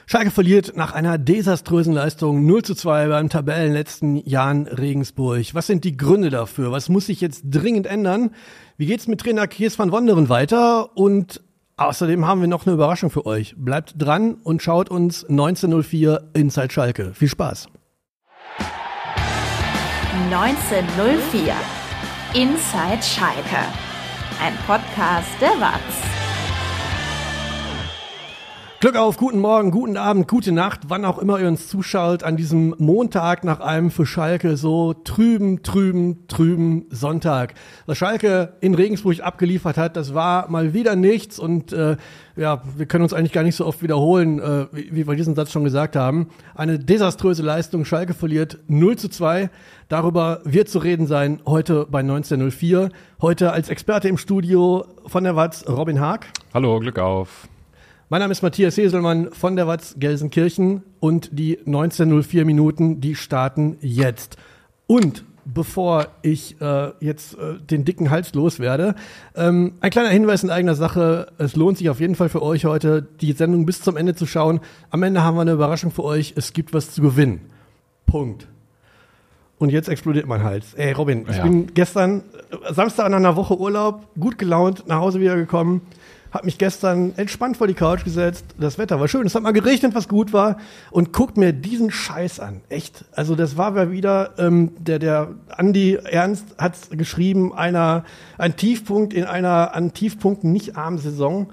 Schalke verliert nach einer desaströsen Leistung 0:2 beim Tabellenletzten Jan Regensburg. Was sind die Gründe dafür? Was muss sich jetzt dringend ändern? Wie geht's mit Trainer Kees van Wonderen weiter? Und außerdem haben wir noch eine Überraschung für euch. Bleibt dran und schaut uns 1904 Inside Schalke. Viel Spaß. 1904 Inside Schalke. Ein Podcast der WAZ. Glück auf, guten Morgen, guten Abend, gute Nacht, wann auch immer ihr uns zuschaut an diesem Montag nach einem für Schalke so trüben Sonntag. Was Schalke in Regensburg abgeliefert hat, das war mal wieder nichts und wir können uns eigentlich gar nicht so oft wiederholen, wie wir diesen Satz schon gesagt haben. Eine desaströse Leistung, Schalke verliert 0:2. Darüber wird zu reden sein heute bei 1904. Heute als Experte im Studio von der WAZ Robin Haag. Hallo, Glück auf. Mein Name ist Matthias Heselmann von der WAZ Gelsenkirchen und die 1904 Minuten, die starten jetzt. Und bevor ich den dicken Hals loswerde, ein kleiner Hinweis in eigener Sache. Es lohnt sich auf jeden Fall für euch heute, die Sendung bis zum Ende zu schauen. Am Ende haben wir eine Überraschung für euch. Es gibt was zu gewinnen. Punkt. Und jetzt explodiert mein Hals. Ey, Robin, ich bin gestern, Samstag nach einer Woche Urlaub, gut gelaunt, nach Hause wieder gekommen. Hab mich gestern entspannt vor die Couch gesetzt. Das Wetter war schön. Es hat mal geregnet, was gut war. Und guckt mir diesen Scheiß an. Echt. Also das war wieder, der Andi Ernst hat geschrieben, ein Tiefpunkt in einer an Tiefpunkten nicht armen Saison.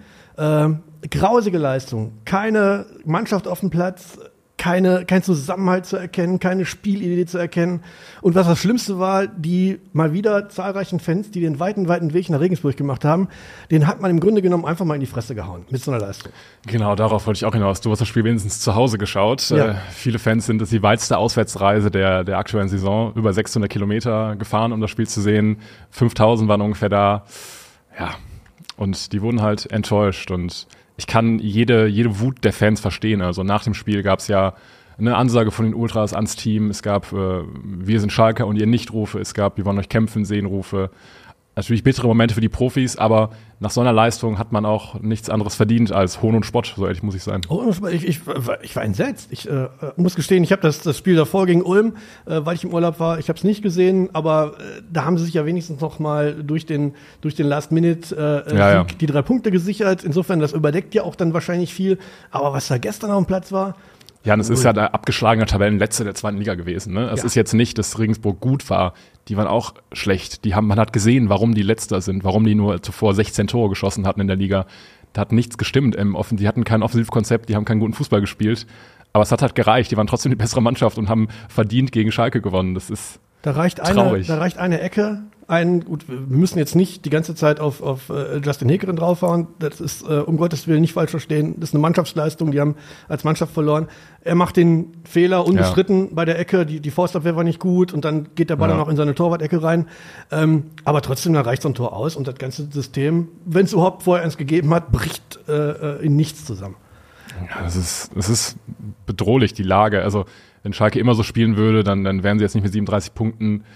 Grausige Leistung. Keine Mannschaft auf dem Platz. Kein Zusammenhalt zu erkennen, keine Spielidee zu erkennen. Und was das Schlimmste war, die mal wieder zahlreichen Fans, die den weiten Weg nach Regensburg gemacht haben, den hat man im Grunde genommen einfach mal in die Fresse gehauen mit so einer Leistung. Genau, darauf wollte ich auch hinaus. Du hast das Spiel wenigstens zu Hause geschaut. Ja. Viele Fans sind das die weiteste Auswärtsreise der aktuellen Saison. Über 600 Kilometer gefahren, um das Spiel zu sehen. 5000 waren ungefähr da. Ja, und die wurden halt enttäuscht und ich kann jede Wut der Fans verstehen. Also nach dem Spiel gab es ja eine Ansage von den Ultras ans Team. Es gab wir sind Schalker und ihr Nicht-Rufe. Es gab wir wollen euch kämpfen sehen Rufe. Natürlich bittere Momente für die Profis, aber nach so einer Leistung hat man auch nichts anderes verdient als Hohn und Spott, so ehrlich muss ich sein. Ich war entsetzt. Ich muss gestehen, ich habe das Spiel davor gegen Ulm, weil ich im Urlaub war, ich habe es nicht gesehen, aber da haben sie sich ja wenigstens noch mal durch den Last-Minute-Sieg die 3 Punkte gesichert. Insofern, das überdeckt ja auch dann wahrscheinlich viel. Aber was da gestern auf dem Platz war, ja, und es ist ja der abgeschlagene Tabellenletzte der 2. Liga gewesen. Ne? Es ist jetzt nicht, dass Regensburg gut war. Die waren auch schlecht. Man hat gesehen, warum die Letzter sind, warum die nur zuvor 16 Tore geschossen hatten in der Liga. Da hat nichts gestimmt. Die hatten kein Offensivkonzept, die haben keinen guten Fußball gespielt. Aber es hat halt gereicht. Die waren trotzdem die bessere Mannschaft und haben verdient gegen Schalke gewonnen. Das ist traurig. Da reicht eine Ecke. Gut, wir müssen jetzt nicht die ganze Zeit auf Justin Hekeren draufhauen. Das ist, um Gottes Willen, nicht falsch verstehen. Das ist eine Mannschaftsleistung. Die haben als Mannschaft verloren. Er macht den Fehler unbestritten bei der Ecke. Die Faustabwehr war nicht gut und dann geht der Ball dann auch in seine Torwart-Ecke rein. Aber trotzdem, da reicht so ein Tor aus und das ganze System, wenn es überhaupt vorher eins gegeben hat, bricht in nichts zusammen. Ja, es ist bedrohlich, die Lage. Also, wenn Schalke immer so spielen würde, dann wären sie jetzt nicht mit 37 Punkten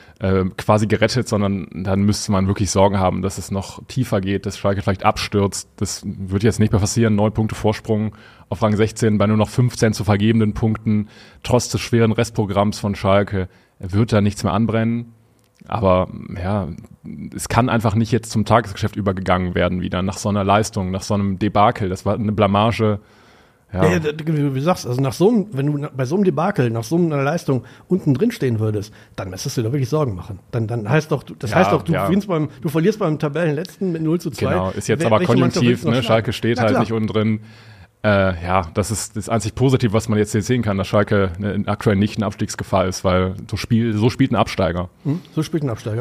quasi gerettet, sondern dann müsste man wirklich Sorgen haben, dass es noch tiefer geht, dass Schalke vielleicht abstürzt. Das wird jetzt nicht mehr passieren. 9 Punkte Vorsprung auf Rang 16 bei nur noch 15 zu vergebenden Punkten. Trotz des schweren Restprogramms von Schalke wird da nichts mehr anbrennen. Aber ja, es kann einfach nicht jetzt zum Tagesgeschäft übergegangen werden wieder nach so einer Leistung, nach so einem Debakel. Das war eine Blamage. Ja. Ja, wie du sagst, also wenn du bei so einem Debakel, nach so einer Leistung unten drin stehen würdest, dann müsstest du dir wirklich Sorgen machen. Dann heißt doch, du verlierst beim Tabellenletzten mit 0:2. Genau, ist jetzt aber konjunktiv, ne? Schalke steht halt nicht unten drin. Das ist das einzig Positive, was man jetzt hier sehen kann, dass Schalke aktuell nicht in Abstiegsgefahr ist, weil so spielt ein Absteiger. So spielt ein Absteiger.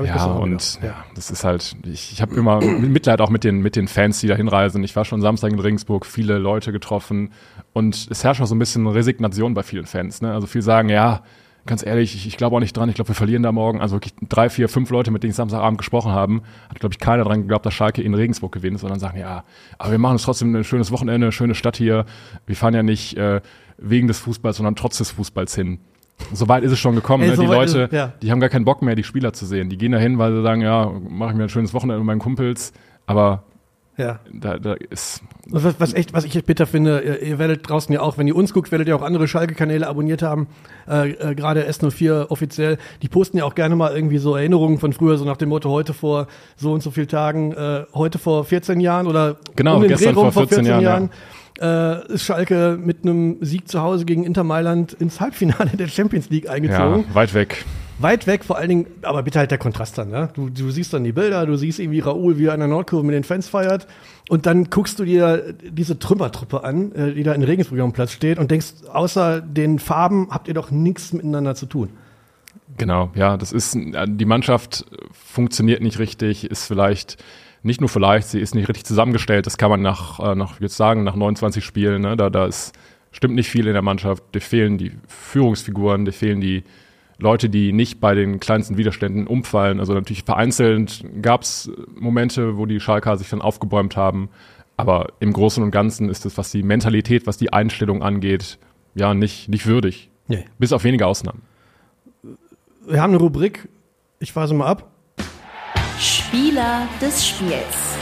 Das ist halt, ich habe immer Mitleid auch mit den Fans, die da hinreisen. Ich war schon Samstag in Regensburg, viele Leute getroffen und es herrscht auch so ein bisschen Resignation bei vielen Fans. Ne? Also viele sagen, ja, ganz ehrlich, ich glaube auch nicht dran, ich glaube, wir verlieren da morgen. Also wirklich 3, 4, 5 Leute, mit denen ich Samstagabend gesprochen habe, hat, glaube ich, keiner dran geglaubt, dass Schalke in Regensburg gewinnt, sondern sagen, ja, aber wir machen uns trotzdem ein schönes Wochenende, eine schöne Stadt hier. Wir fahren ja nicht wegen des Fußballs, sondern trotz des Fußballs hin. So weit ist es schon gekommen. Ne? Die Leute, die haben gar keinen Bock mehr, die Spieler zu sehen. Die gehen da hin, weil sie sagen, ja, mache ich mir ein schönes Wochenende mit meinen Kumpels, aber Ja. Da ist Was ich echt bitter finde, ihr werdet draußen ja auch, wenn ihr uns guckt, werdet ihr auch andere Schalke-Kanäle abonniert haben, gerade S04 offiziell, die posten ja auch gerne mal irgendwie so Erinnerungen von früher, so nach dem Motto, heute vor so und so vielen Tagen, heute vor 14 Jahren oder genau, gestern vor 14 Jahren. Ist Schalke mit einem Sieg zu Hause gegen Inter Mailand ins Halbfinale der Champions League eingezogen. Ja, weit weg. Weit weg, vor allen Dingen, aber bitte halt der Kontrast dann, ne? Du siehst dann die Bilder, du siehst irgendwie Raoul, wie er an der Nordkurve mit den Fans feiert und dann guckst du dir diese Trümmertruppe an, die da in Regensburg am Platz steht und denkst, außer den Farben habt ihr doch nichts miteinander zu tun. Genau, ja, die Mannschaft funktioniert nicht richtig, ist vielleicht, nicht nur vielleicht, sie ist nicht richtig zusammengestellt, das kann man nach 29 Spielen, ne? Stimmt nicht viel in der Mannschaft, dir fehlen die Führungsfiguren, dir fehlen die Leute, die nicht bei den kleinsten Widerständen umfallen. Also natürlich vereinzelt gab es Momente, wo die Schalker sich dann aufgebäumt haben. Aber im Großen und Ganzen ist es, was die Mentalität, was die Einstellung angeht, ja, nicht würdig. Nee. Bis auf wenige Ausnahmen. Wir haben eine Rubrik, ich fasse mal ab. Spieler des Spiels.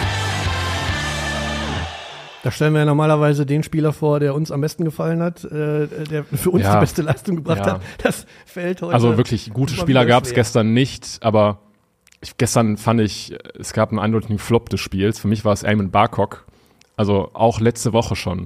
Da stellen wir ja normalerweise den Spieler vor, der uns am besten gefallen hat, der für uns die beste Leistung gebracht hat. Das fällt heute. Also wirklich gute Spieler gab es gestern nicht, aber gestern fand ich, es gab einen eindeutigen Flop des Spiels. Für mich war es Eamon Barkok. Also auch letzte Woche schon.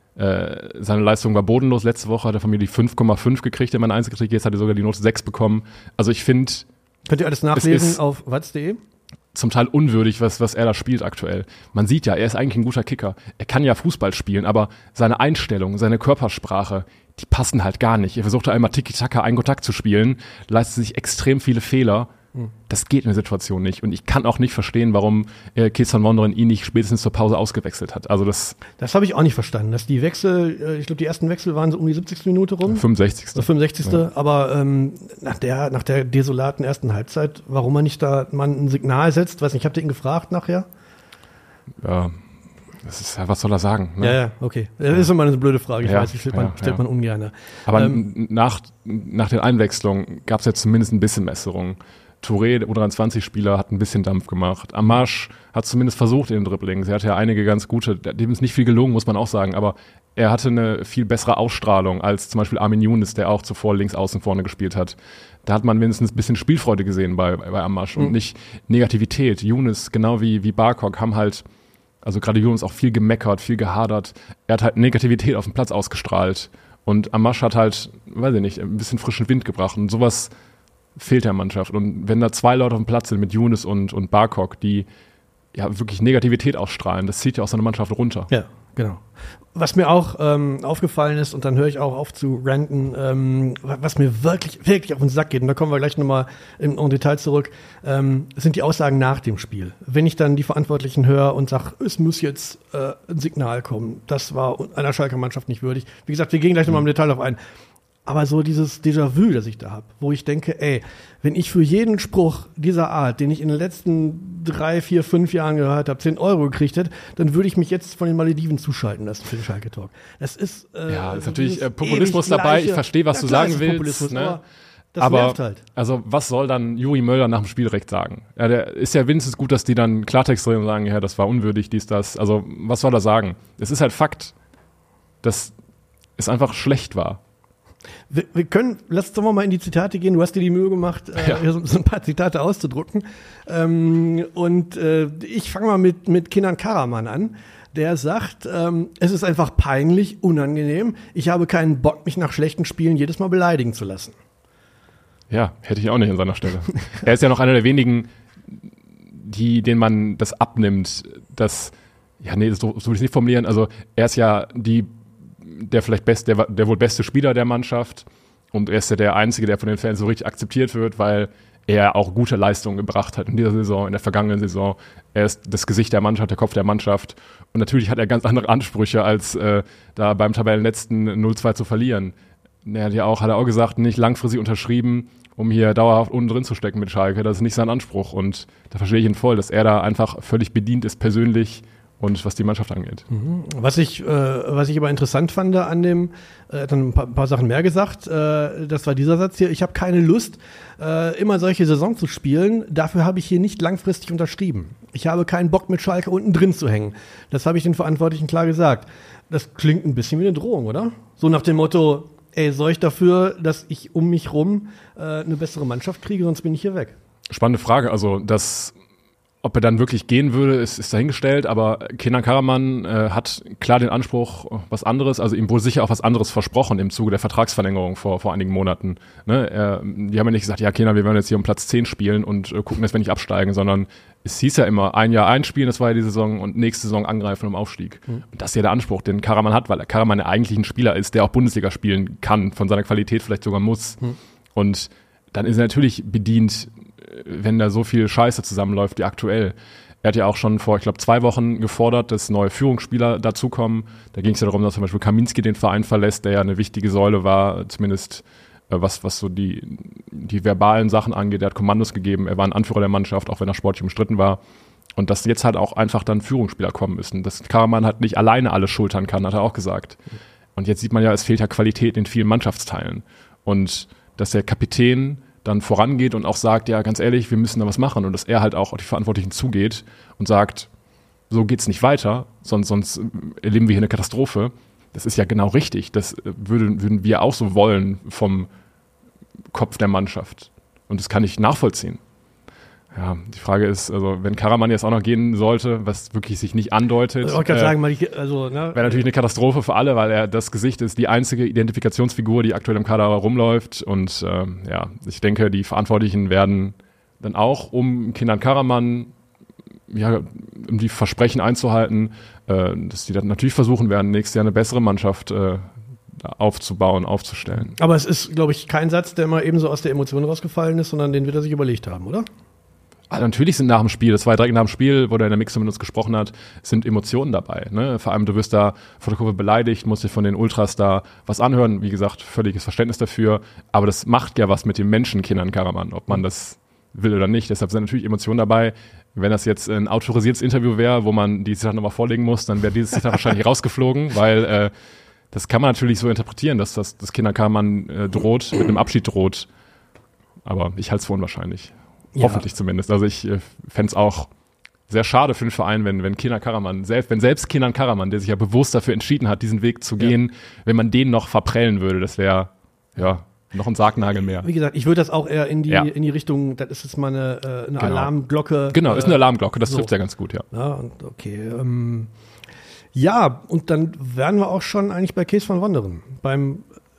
Seine Leistung war bodenlos. Letzte Woche hat er von mir die 5,5 gekriegt in meiner Einzelkritik. Jetzt hat er sogar die Note 6 bekommen. Also ich finde... Könnt ihr alles nachlesen auf watz.de? Zum Teil unwürdig, was er da spielt aktuell. Man sieht ja, er ist eigentlich ein guter Kicker. Er kann ja Fußball spielen, aber seine Einstellung, seine Körpersprache, die passen halt gar nicht. Er versucht einmal Tiki-Taka, einen Kontakt zu spielen, leistet sich extrem viele Fehler. Das geht in der Situation nicht. Und ich kann auch nicht verstehen, warum Kees van Wonderen ihn nicht spätestens zur Pause ausgewechselt hat. Also das habe ich auch nicht verstanden, dass die Wechsel, ich glaube, die ersten Wechsel waren so um die 70. Minute rum. 65. 65. Ja. Aber nach der desolaten ersten Halbzeit, warum man nicht da mal ein Signal setzt, weiß nicht, habt ihr ihn gefragt nachher? Ja, das ist ja, was soll er sagen? Ne? Ja, okay. Das ist immer eine blöde Frage, ich weiß, die stellt man ungern. Aber nach den Einwechslungen gab es ja zumindest ein bisschen Besserung. Touré, der U23-Spieler, hat ein bisschen Dampf gemacht. Amash hat zumindest versucht in den Dribblings. Er hatte ja einige ganz gute, dem ist nicht viel gelungen, muss man auch sagen, aber er hatte eine viel bessere Ausstrahlung als zum Beispiel Armin Younes, der auch zuvor links außen vorne gespielt hat. Da hat man mindestens ein bisschen Spielfreude gesehen bei Amash und nicht Negativität. Younes, genau wie Barkok, haben halt, also gerade Younes auch viel gemeckert, viel gehadert. Er hat halt Negativität auf dem Platz ausgestrahlt. Und Amash hat halt, weiß ich nicht, ein bisschen frischen Wind gebracht. Und sowas fehlt der Mannschaft. Und wenn da zwei Leute auf dem Platz sind mit Younes und Barkok, die ja wirklich Negativität ausstrahlen, das zieht ja auch so eine Mannschaft runter. Ja, genau. Was mir auch aufgefallen ist, und dann höre ich auch auf zu ranten, was mir wirklich auf den Sack geht, und da kommen wir gleich nochmal in Detail zurück, sind die Aussagen nach dem Spiel. Wenn ich dann die Verantwortlichen höre und sage, es muss jetzt ein Signal kommen, das war einer Schalker Mannschaft nicht würdig. Wie gesagt, wir gehen gleich nochmal im Detail auf ein. Aber so dieses Déjà-vu, das ich da habe, wo ich denke, wenn ich für jeden Spruch dieser Art, den ich in den letzten 3, 4, 5 Jahren gehört habe, 10 Euro gekriegt hätte, dann würde ich mich jetzt von den Malediven zuschalten lassen für den Schalke-Talk. Das ist ist natürlich Populismus dabei. Ich verstehe, was du sagen willst. Ne? Das nervt halt. Also was soll dann Juri Möller nach dem Spielrecht sagen? Ja, der ist ja wenigstens gut, dass die dann Klartext reden und sagen, ja, das war unwürdig, dies, das. Also was soll er sagen? Es ist halt Fakt, dass es einfach schlecht war. Wir können, lass uns doch mal in die Zitate gehen. Du hast dir die Mühe gemacht, so ein paar Zitate auszudrucken. Ich fange mal mit Kenan Karaman an. Der sagt, es ist einfach peinlich, unangenehm. Ich habe keinen Bock, mich nach schlechten Spielen jedes Mal beleidigen zu lassen. Ja, hätte ich auch nicht an seiner Stelle. Er ist ja noch einer der wenigen, denen man das abnimmt. So will ich es nicht formulieren. Also er ist ja der wohl beste Spieler der Mannschaft und er ist ja der Einzige, der von den Fans so richtig akzeptiert wird, weil er auch gute Leistungen gebracht hat in dieser Saison, in der vergangenen Saison. Er ist das Gesicht der Mannschaft, der Kopf der Mannschaft und natürlich hat er ganz andere Ansprüche, als da beim Tabellenletzten 0-2 zu verlieren. Er hat ja auch gesagt, nicht langfristig unterschrieben, um hier dauerhaft unten drin zu stecken mit Schalke. Das ist nicht sein Anspruch und da verstehe ich ihn voll, dass er da einfach völlig bedient ist persönlich und was die Mannschaft angeht. Was ich aber interessant fand an dem, dann ein paar Sachen mehr gesagt, das war dieser Satz hier: Ich habe keine Lust, immer solche Saison zu spielen, dafür habe ich hier nicht langfristig unterschrieben. Ich habe keinen Bock, mit Schalke unten drin zu hängen. Das habe ich den Verantwortlichen klar gesagt. Das klingt ein bisschen wie eine Drohung, oder? So nach dem Motto: Sorge ich dafür, dass ich um mich rum eine bessere Mannschaft kriege, sonst bin ich hier weg. Spannende Frage, also ob er dann wirklich gehen würde, ist dahingestellt, aber Kenan Karaman hat klar den Anspruch, was anderes, also ihm wohl sicher auch was anderes versprochen im Zuge der Vertragsverlängerung vor einigen Monaten. Ne? Die haben ja nicht gesagt, ja Kenan, wir werden jetzt hier um Platz 10 spielen und gucken, dass wir nicht absteigen, sondern es hieß ja immer, ein Jahr einspielen, das war ja die Saison, und nächste Saison angreifen um Aufstieg. Und das ist ja der Anspruch, den Karaman hat, weil Karaman ja eigentlich ein Spieler ist, der auch Bundesliga spielen kann, von seiner Qualität vielleicht sogar muss. Und dann ist er natürlich bedient, wenn da so viel Scheiße zusammenläuft wie aktuell. Er hat ja auch schon vor, ich glaube, 2 Wochen gefordert, dass neue Führungsspieler dazukommen. Da ging es ja darum, dass zum Beispiel Kaminski den Verein verlässt, der ja eine wichtige Säule war, zumindest was so die verbalen Sachen angeht. Er hat Kommandos gegeben, er war ein Anführer der Mannschaft, auch wenn er sportlich umstritten war. Und dass jetzt halt auch einfach dann Führungsspieler kommen müssen. Dass Karaman halt nicht alleine alles schultern kann, hat er auch gesagt. Und jetzt sieht man ja, es fehlt ja Qualität in vielen Mannschaftsteilen. Und dass der Kapitän dann vorangeht und auch sagt, ja, ganz ehrlich, wir müssen da was machen, und dass er halt auch auf die Verantwortlichen zugeht und sagt, so geht's nicht weiter, sonst erleben wir hier eine Katastrophe. Das ist ja genau richtig. Das würden wir auch so wollen vom Kopf der Mannschaft. Und das kann ich nachvollziehen. Ja, die Frage ist, also wenn Karaman jetzt auch noch gehen sollte, was wirklich sich nicht andeutet, ich wollte gerade sagen, wäre natürlich eine Katastrophe für alle, weil er das Gesicht ist, die einzige Identifikationsfigur, die aktuell im Kader rumläuft. Und ich denke, die Verantwortlichen werden dann auch, um Kenan Karaman, um die Versprechen einzuhalten, dass die dann natürlich versuchen werden, nächstes Jahr eine bessere Mannschaft aufzubauen, aufzustellen. Aber es ist, glaube ich, kein Satz, der mal eben so aus der Emotion rausgefallen ist, sondern den wird er sich überlegt haben, oder? Natürlich sind nach dem Spiel, das war direkt nach dem Spiel, wo der in der Mixer mit uns gesprochen hat, sind Emotionen dabei. Ne? Vor allem, du wirst da vor der Kurve beleidigt, musst dir von den Ultras da was anhören. Wie gesagt, völliges Verständnis dafür. Aber das macht ja was mit dem Menschen Kenan Karaman, ob man das will oder nicht. Deshalb sind natürlich Emotionen dabei. Wenn das jetzt ein autorisiertes Interview wäre, wo man die Zitate nochmal vorlegen muss, dann wäre dieses Zitat wahrscheinlich rausgeflogen, weil das kann man natürlich so interpretieren, dass das Kenan Karaman droht, mit einem Abschied droht. Aber ich halte es für unwahrscheinlich. Ja. Hoffentlich zumindest. Also ich fände es auch sehr schade für den Verein, wenn Kenan Karaman, selbst Kenan Karaman, der sich ja bewusst dafür entschieden hat, diesen Weg zu gehen, wenn man den noch verprellen würde, das wäre noch ein Sargnagel mehr. Wie gesagt, ich würde das auch eher in die Richtung, das ist jetzt mal eine Alarmglocke. Genau, ist eine Alarmglocke, das trifft ja ganz gut, ja. Ja, und okay. Und dann wären wir auch schon eigentlich bei Kees van Wonderen, beim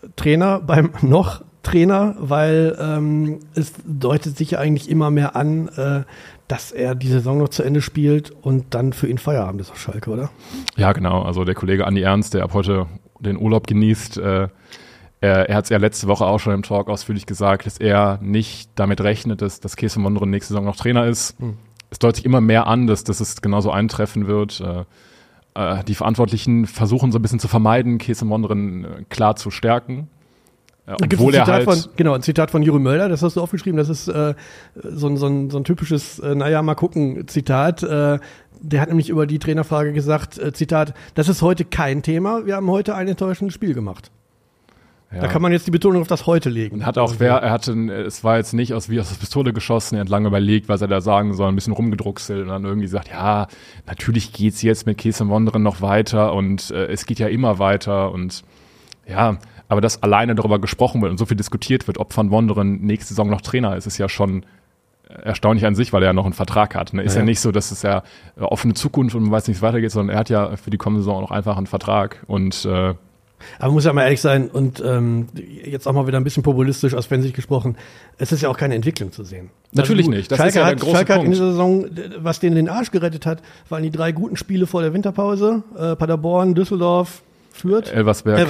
Trainer, weil es deutet sich ja eigentlich immer mehr an, dass er die Saison noch zu Ende spielt und dann für ihn Feierabend ist auf Schalke, oder? Ja, genau. Also der Kollege Andi Ernst, der ab heute den Urlaub genießt, er hat es ja letzte Woche auch schon im Talk ausführlich gesagt, dass er nicht damit rechnet, dass Kees van Wonderen nächste Saison noch Trainer ist. Es deutet sich immer mehr an, dass es genauso eintreffen wird. Die Verantwortlichen versuchen so ein bisschen zu vermeiden, Kees van Wonderen klar zu stärken. Obwohl ein Zitat von Jürgen Möller, das hast du aufgeschrieben, das ist so ein typisches, mal gucken, Zitat. Der hat nämlich über die Trainerfrage gesagt, Zitat, das ist heute kein Thema, wir haben heute ein enttäuschendes Spiel gemacht. Ja. Da kann man jetzt die Betonung auf das heute legen. Und es war jetzt nicht wie aus der Pistole geschossen, er hat lange überlegt, was er da sagen soll, ein bisschen rumgedruckselt und dann irgendwie gesagt, ja, natürlich geht's jetzt mit Kees van Wonderen noch weiter und es geht ja immer weiter und ja, aber dass alleine darüber gesprochen wird und so viel diskutiert wird, ob Van Wonderen nächste Saison noch Trainer ist, ist ja schon erstaunlich an sich, weil er ja noch einen Vertrag hat. Ne? Ist ja nicht so, dass es ja offene Zukunft und man weiß nicht, wie es weitergeht, sondern er hat ja für die kommende Saison auch noch einfach einen Vertrag. Und aber man muss ja mal ehrlich sein und jetzt auch mal wieder ein bisschen populistisch aus Fansicht gesprochen, es ist ja auch keine Entwicklung zu sehen. Natürlich nicht. Das ist ja der große Schalke hat in dieser Saison, was denen den Arsch gerettet hat, waren die 3 guten Spiele vor der Winterpause. Paderborn, Düsseldorf, Fürth? Elversberg.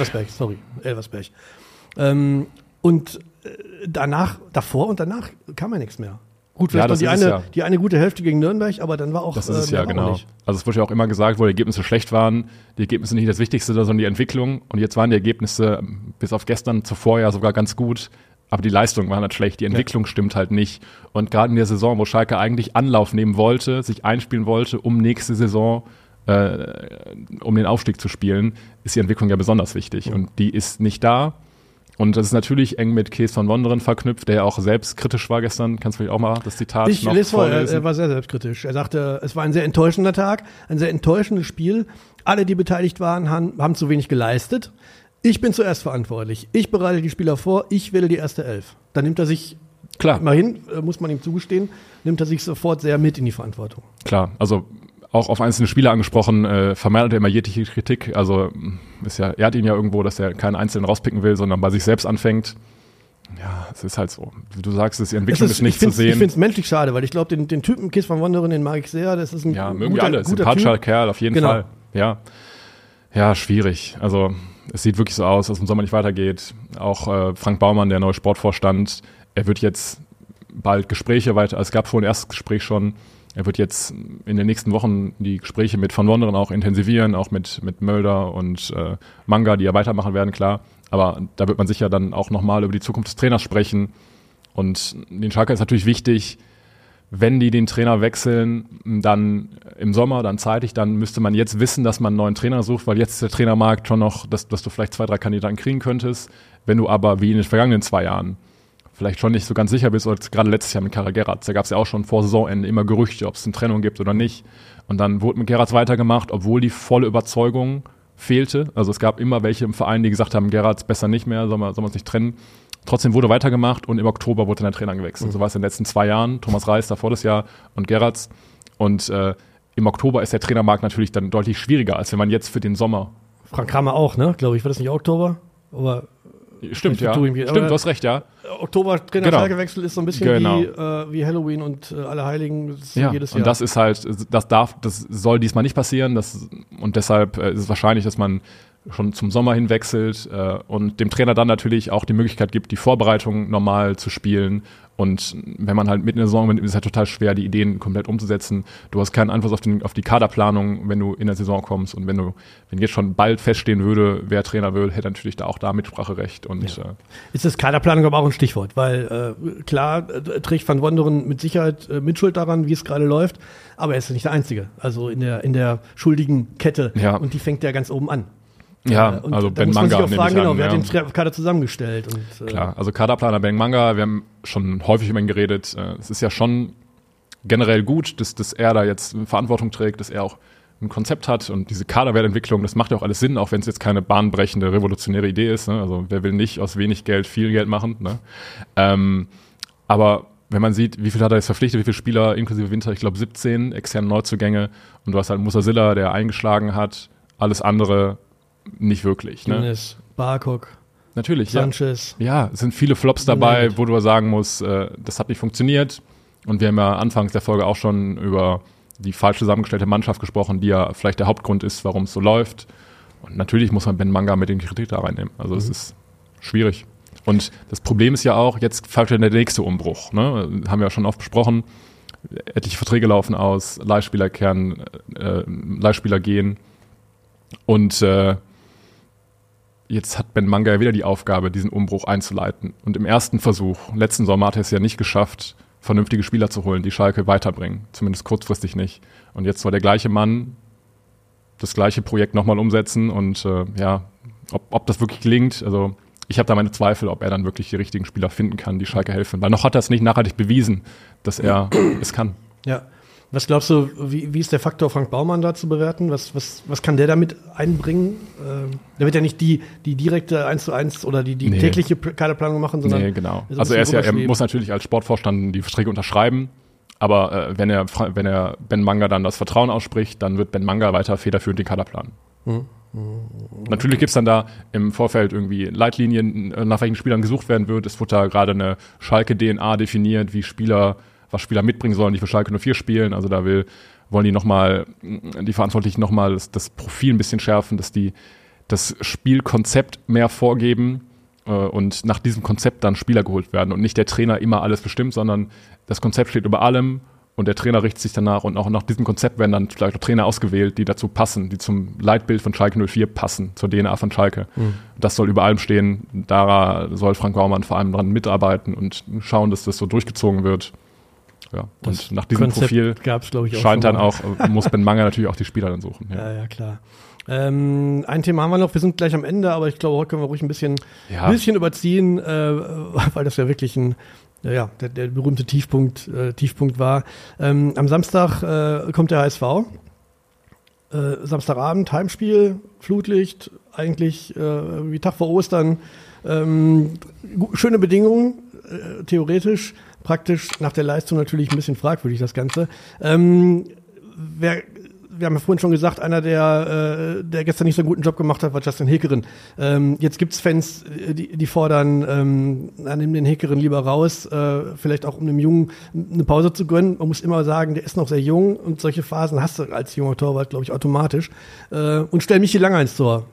Und davor und danach kam ja nichts mehr. Gut, vielleicht die eine gute Hälfte gegen Nürnberg, aber dann war auch das ist es ja, genau. Also es wurde ja auch immer gesagt, wo die Ergebnisse schlecht waren, die Ergebnisse nicht das Wichtigste, sondern die Entwicklung. Und jetzt waren die Ergebnisse bis auf gestern zuvor ja sogar ganz gut, aber die Leistungen waren halt schlecht, die Entwicklung stimmt halt nicht. Und gerade in der Saison, wo Schalke eigentlich Anlauf nehmen wollte, sich einspielen wollte, um nächste Saison um den Aufstieg zu spielen, ist die Entwicklung ja besonders wichtig. Und die ist nicht da. Und das ist natürlich eng mit Kees van Wonderen verknüpft, der ja auch selbstkritisch war gestern. Kannst du vielleicht auch mal das Zitat ich noch lese vor, vorlesen? Er war sehr selbstkritisch. Er sagte, es war ein sehr enttäuschender Tag, ein sehr enttäuschendes Spiel. Alle, die beteiligt waren, haben zu wenig geleistet. Ich bin zuerst verantwortlich. Ich bereite die Spieler vor, ich wähle die erste Elf. Dann nimmt er sich, Klar. immerhin, muss man ihm zugestehen, nimmt er sich sofort sehr mit in die Verantwortung. Klar, also auch auf einzelne Spieler angesprochen, vermeidet er immer jegliche Kritik. Also er hat ihn ja irgendwo, dass er keinen Einzelnen rauspicken will, sondern bei sich selbst anfängt. Ja, es ist halt so. Wie du sagst, die Entwicklung ist nicht zu sehen. Ich finde es menschlich schade, weil ich glaube, den Typen Kees van Wonderen, den mag ich sehr. Das ist ein mögen wir alle. Sympathischer Kerl, auf jeden Fall. Ja, schwierig. Also es sieht wirklich so aus, dass es im Sommer nicht weitergeht. Auch Frank Baumann, der neue Sportvorstand, er wird jetzt bald Gespräche weiter. Es gab vorhin ein erstes Gespräch schon. Er wird jetzt in den nächsten Wochen die Gespräche mit Van Wonderen auch intensivieren, auch mit Mölder und Manga, die ja weitermachen werden, klar. Aber da wird man sicher dann auch nochmal über die Zukunft des Trainers sprechen. Und den Schalker ist natürlich wichtig, wenn die den Trainer wechseln, dann im Sommer, dann zeitig, dann müsste man jetzt wissen, dass man einen neuen Trainer sucht, weil jetzt ist der Trainermarkt schon noch, dass du vielleicht 2, 3 Kandidaten kriegen könntest. Wenn du aber wie in den vergangenen 2 Jahren vielleicht schon nicht so ganz sicher bist, oder gerade letztes Jahr mit Karel Gerrards, da gab es ja auch schon vor Saisonende immer Gerüchte, ob es eine Trennung gibt oder nicht. Und dann wurde mit Gerrards weitergemacht, obwohl die volle Überzeugung fehlte. Also es gab immer welche im Verein, die gesagt haben, Gerrards besser nicht mehr, sollen wir uns nicht trennen. Trotzdem wurde weitergemacht und im Oktober wurde dann der Trainer gewechselt. So war es in den letzten 2 Jahren, Thomas Reis davor das Jahr und Gerrards. Und im Oktober ist der Trainermarkt natürlich dann deutlich schwieriger, als wenn man jetzt für den Sommer... Frank Kramer auch, ne? Glaube ich, war das nicht Oktober? Aber Stimmt, ja. Stimmt, du hast recht, ja. Oktober Trainer-Schalke-Wechsel ist so ein bisschen wie Halloween und Allerheiligen jedes Jahr. Und das ist halt, das soll diesmal nicht passieren. Und deshalb ist es wahrscheinlich, dass man schon zum Sommer hin wechselt und dem Trainer dann natürlich auch die Möglichkeit gibt, die Vorbereitung normal zu spielen. Und wenn man halt mitten in der Saison ist es halt total schwer, die Ideen komplett umzusetzen. Du hast keinen Einfluss auf die Kaderplanung, wenn du in der Saison kommst. Und wenn jetzt schon bald feststehen würde, wer Trainer will, hätte natürlich da auch da Mitspracherecht. Und, ist das Kaderplanung aber auch ein Stichwort, weil klar trägt Van Wonderen mit Sicherheit Mitschuld daran, wie es gerade läuft, aber er ist nicht der Einzige. Also in der schuldigen Kette und die fängt ja ganz oben an. Ja, und also Ben Manga. Manga. Da muss man sich auch fragen, wer hat den Kader zusammengestellt? Und, klar, also Kaderplaner Ben Manga, wir haben schon häufig über ihn geredet. Es ist ja schon generell gut, dass er da jetzt Verantwortung trägt, dass er auch ein Konzept hat und diese Kaderwertentwicklung, das macht ja auch alles Sinn, auch wenn es jetzt keine bahnbrechende, revolutionäre Idee ist. Ne? Also wer will nicht aus wenig Geld viel Geld machen? Ne? Aber wenn man sieht, wie viel hat er jetzt verpflichtet, wie viele Spieler inklusive Winter, ich glaube 17 externe Neuzugänge und du hast halt Musa Silla, der eingeschlagen hat, alles andere nicht wirklich. Ne? Dennis, Barkok, natürlich, Sanchez. Ja, es sind viele Flops dabei, wo du sagen musst, das hat nicht funktioniert. Und wir haben ja anfangs der Folge auch schon über die falsch zusammengestellte Mannschaft gesprochen, die ja vielleicht der Hauptgrund ist, warum es so läuft. Und natürlich muss man Ben Manga mit in die Kritik da reinnehmen. Also es ist schwierig. Und das Problem ist ja auch, jetzt folgt der nächste Umbruch. Ne? Haben wir ja schon oft besprochen. Etliche Verträge laufen aus, Leihspieler gehen. Und jetzt hat Ben Manga ja wieder die Aufgabe, diesen Umbruch einzuleiten. Und im ersten Versuch, letzten Sommer, hat er es ja nicht geschafft, vernünftige Spieler zu holen, die Schalke weiterbringen. Zumindest kurzfristig nicht. Und jetzt soll der gleiche Mann das gleiche Projekt nochmal umsetzen. Und ob das wirklich gelingt, also ich habe da meine Zweifel, ob er dann wirklich die richtigen Spieler finden kann, die Schalke helfen. Weil noch hat er es nicht nachhaltig bewiesen, dass er es kann. Ja. Was glaubst du, wie ist der Faktor Frank Baumann da zu bewerten? Was kann der damit einbringen? Der wird ja nicht die direkte 1:1 oder die tägliche Kaderplanung machen, sondern... Nee, genau. Also er muss natürlich als Sportvorstand die Verträge unterschreiben, aber wenn er Ben Manga dann das Vertrauen ausspricht, dann wird Ben Manga weiter federführend den Kader planen. Natürlich gibt es dann da im Vorfeld irgendwie Leitlinien, nach welchen Spielern gesucht werden wird. Es wird da gerade eine Schalke-DNA definiert, was Spieler mitbringen sollen, die für Schalke 04 spielen. Also da wollen die Verantwortlichen nochmal das Profil ein bisschen schärfen, dass die das Spielkonzept mehr vorgeben und nach diesem Konzept dann Spieler geholt werden und nicht der Trainer immer alles bestimmt, sondern das Konzept steht über allem und der Trainer richtet sich danach und auch nach diesem Konzept werden dann vielleicht auch Trainer ausgewählt, die dazu passen, die zum Leitbild von Schalke 04 passen, zur DNA von Schalke. Das soll über allem stehen. Da soll Frank Baumann vor allem dran mitarbeiten und schauen, dass das so durchgezogen wird. Ja, Das und nach diesem Konzept Profil gab's, glaub ich, auch scheint schon dann mal. auch, muss Ben Manger natürlich auch die Spieler dann suchen. Ja. Ja, klar. Ein Thema haben wir noch, wir sind gleich am Ende, aber ich glaube, heute können wir ruhig ein bisschen überziehen, weil das ja wirklich der berühmte Tiefpunkt war. Am Samstag kommt der HSV. Samstagabend, Heimspiel, Flutlicht, eigentlich wie Tag vor Ostern. Schöne Bedingungen, theoretisch, praktisch nach der Leistung natürlich ein bisschen fragwürdig das Ganze. Wir haben ja vorhin schon gesagt, einer, der gestern nicht so einen guten Job gemacht hat, war Justin Häkeren. Jetzt gibt's Fans, die fordern, nimm den Häkeren lieber raus, vielleicht auch um dem Jungen eine Pause zu gönnen. Man muss immer sagen, der ist noch sehr jung und solche Phasen hast du als junger Torwart, glaube ich, automatisch. Und stell Michi Lange ins Tor.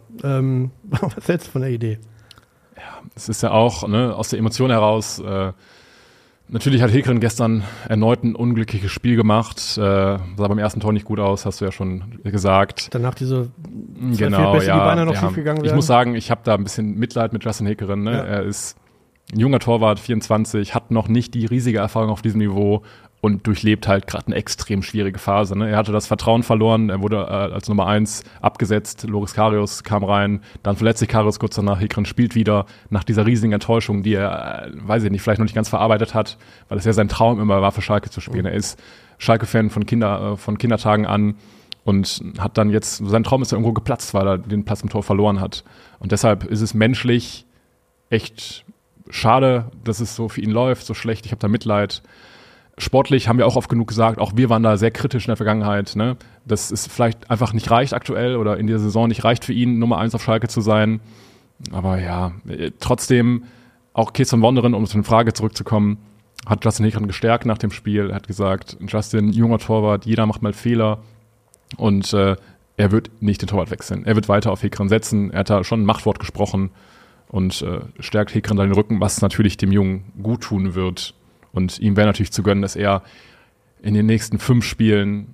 Was hältst du von der Idee? Ja, es ist ja auch aus der Emotion heraus. Natürlich hat Häkeren gestern erneut ein unglückliches Spiel gemacht. Sah beim ersten Tor nicht gut aus, hast du ja schon gesagt. Danach diese genau, Fehlpässe, die beinahe noch schief gegangen wären. Ich muss sagen, ich habe da ein bisschen Mitleid mit Justin Häkeren. Ne? Ja. Er ist ein junger Torwart, 24, hat noch nicht die riesige Erfahrung auf diesem Niveau und durchlebt halt gerade eine extrem schwierige Phase. Ne? Er hatte das Vertrauen verloren, er wurde als Nummer 1 abgesetzt, Loris Karius kam rein, dann verletzt sich Karius kurz danach, Häkeren spielt wieder, nach dieser riesigen Enttäuschung, die er, weiß ich nicht, vielleicht noch nicht ganz verarbeitet hat, weil es ja sein Traum immer war, für Schalke zu spielen. Er ist Schalke-Fan von Kindertagen an und hat dann jetzt, sein Traum ist ja irgendwo geplatzt, weil er den Platz im Tor verloren hat. Und deshalb ist es menschlich echt schade, dass es so für ihn läuft, so schlecht, ich habe da Mitleid. Sportlich haben wir auch oft genug gesagt, auch wir waren da sehr kritisch in der Vergangenheit, ne? Dass es vielleicht einfach nicht reicht aktuell oder in der Saison nicht reicht für ihn, Nummer 1 auf Schalke zu sein. Aber ja, trotzdem, auch Kees von Wonderen, um zu der Frage zurückzukommen, hat Justin Häkeren gestärkt nach dem Spiel. Er hat gesagt, Justin, junger Torwart, jeder macht mal Fehler und er wird nicht den Torwart wechseln. Er wird weiter auf Häkeren setzen. Er hat da schon ein Machtwort gesprochen und stärkt Häkeren da den Rücken, was natürlich dem Jungen gut tun wird. Und ihm wäre natürlich zu gönnen, dass er in den nächsten 5 Spielen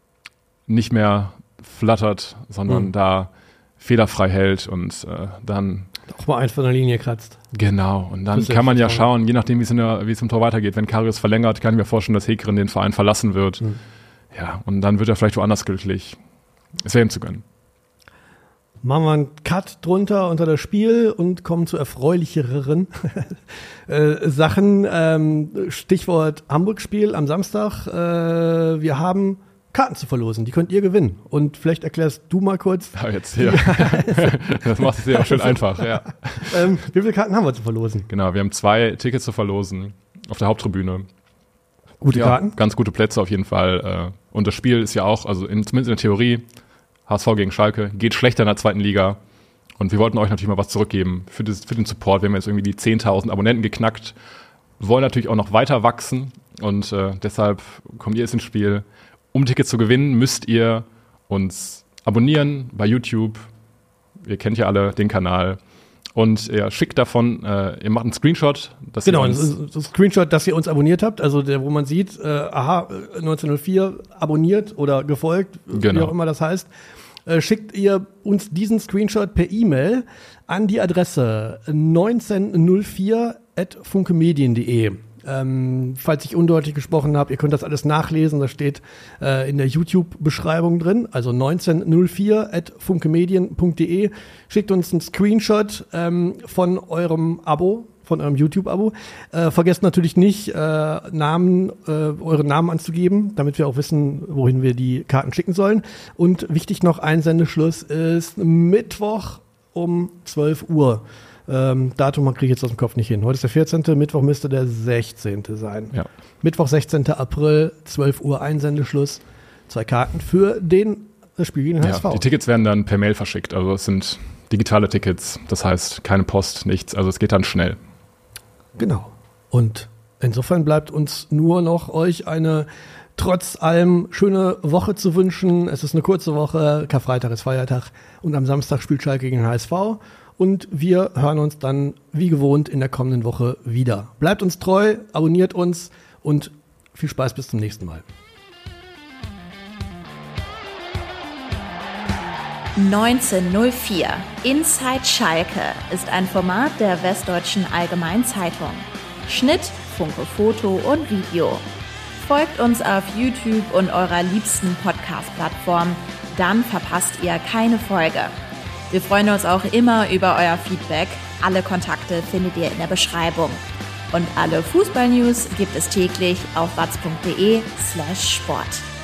nicht mehr flattert, sondern da fehlerfrei hält und dann auch mal eins von der Linie kratzt. Genau, und dann kann man ja schauen, je nachdem, wie es im Tor weitergeht. Wenn Karius verlängert, kann ich mir vorstellen, dass Häkeren den Verein verlassen wird. Ja, und dann wird er vielleicht woanders glücklich. Es wäre ihm zu gönnen. Machen wir einen Cut drunter unter das Spiel und kommen zu erfreulicheren Sachen. Stichwort Hamburg-Spiel am Samstag. Wir haben Karten zu verlosen, die könnt ihr gewinnen. Und vielleicht erklärst du mal kurz. Ja, jetzt hier. Das macht es ja auch schön einfach, ja. Wie viele Karten haben wir zu verlosen? Genau, wir haben 2 Tickets zu verlosen auf der Haupttribüne. Gute Karten? Ganz gute Plätze auf jeden Fall. Und das Spiel ist ja auch, also zumindest in der Theorie, HSV gegen Schalke, geht schlechter in der 2. Liga. Und wir wollten euch natürlich mal was zurückgeben für den Support. Wir haben jetzt irgendwie die 10.000 Abonnenten geknackt, wollen natürlich auch noch weiter wachsen. Und deshalb kommt ihr jetzt ins Spiel. Um Tickets zu gewinnen, müsst ihr uns abonnieren bei YouTube. Ihr kennt ja alle den Kanal. Und ihr schickt davon, ihr macht einen Screenshot. Dass genau, ein Screenshot, dass ihr uns abonniert habt. Also wo man sieht, 1904 abonniert oder gefolgt, wie auch immer das heißt. Schickt ihr uns diesen Screenshot per E-Mail an die Adresse 1904@funkemedien.de. Falls ich undeutlich gesprochen habe, ihr könnt das alles nachlesen, das steht in der YouTube-Beschreibung drin, also 1904@funkemedien.de. Schickt uns einen Screenshot von eurem Abo, von eurem YouTube-Abo. Vergesst natürlich nicht, eure Namen anzugeben, damit wir auch wissen, wohin wir die Karten schicken sollen. Und wichtig noch, Einsendeschluss ist Mittwoch um 12 Uhr. Datum kriege ich jetzt aus dem Kopf nicht hin. Heute ist der 14., Mittwoch müsste der 16. sein. Ja. Mittwoch, 16. April, 12 Uhr Einsendeschluss. 2 Karten für das Spiel gegen den HSV. Die Tickets werden dann per Mail verschickt. Also es sind digitale Tickets, das heißt keine Post, nichts. Also es geht dann schnell. Genau. Und insofern bleibt uns nur noch euch eine trotz allem schöne Woche zu wünschen. Es ist eine kurze Woche, Karfreitag ist Feiertag und am Samstag spielt Schalke gegen den HSV. Und wir hören uns dann wie gewohnt in der kommenden Woche wieder. Bleibt uns treu, abonniert uns und viel Spaß bis zum nächsten Mal. 1904 Inside Schalke ist ein Format der Westdeutschen Allgemeinen Zeitung. Schnitt, Funke Foto und Video. Folgt uns auf YouTube und eurer liebsten Podcast-Plattform, dann verpasst ihr keine Folge. Wir freuen uns auch immer über euer Feedback. Alle Kontakte findet ihr in der Beschreibung. Und alle Fußball-News gibt es täglich auf watz.de/sport.